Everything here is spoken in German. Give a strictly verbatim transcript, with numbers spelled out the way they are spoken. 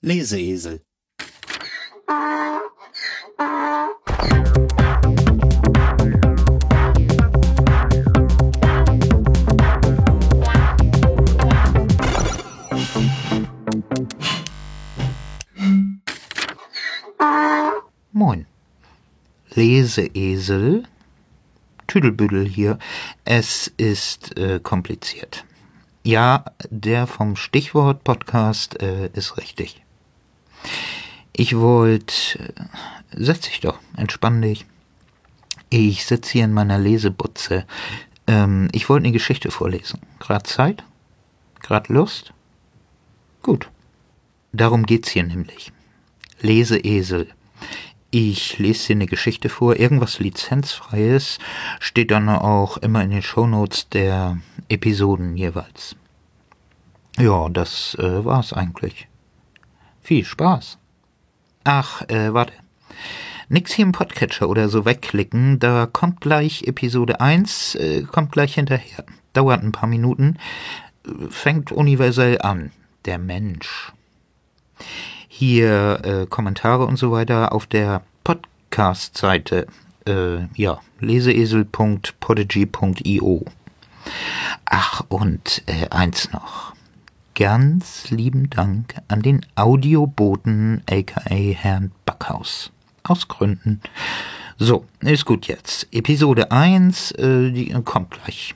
Leseesel. Moin. Leseesel. Tüdelbüdel hier. Es ist äh, kompliziert. Ja, der vom Stichwort Podcast äh, ist richtig. Ich wollte... Äh, setz dich doch, entspann dich. Ich sitze hier in meiner Lesebutze. Ähm, ich wollte eine Geschichte vorlesen. Grad Zeit? Grad Lust? Gut. Darum geht's hier nämlich. Leseesel. Ich lese dir eine Geschichte vor, irgendwas Lizenzfreies, steht dann auch immer in den Shownotes der Episoden jeweils. Ja, das äh, war's eigentlich. Viel Spaß. Ach, äh, warte. Nix hier im Podcatcher oder so wegklicken, da kommt gleich Episode eins, äh, kommt gleich hinterher. Dauert ein paar Minuten, fängt universell an. Der Mensch. Hier äh, Kommentare und so weiter auf der Podcast-Seite, äh, ja, leseesel punkt podigy punkt io. Ach, und äh, eins noch. Ganz lieben Dank an den Audioboten, aka Herrn Backhaus. Aus Gründen. So, ist gut jetzt. Episode eins, äh, die kommt gleich.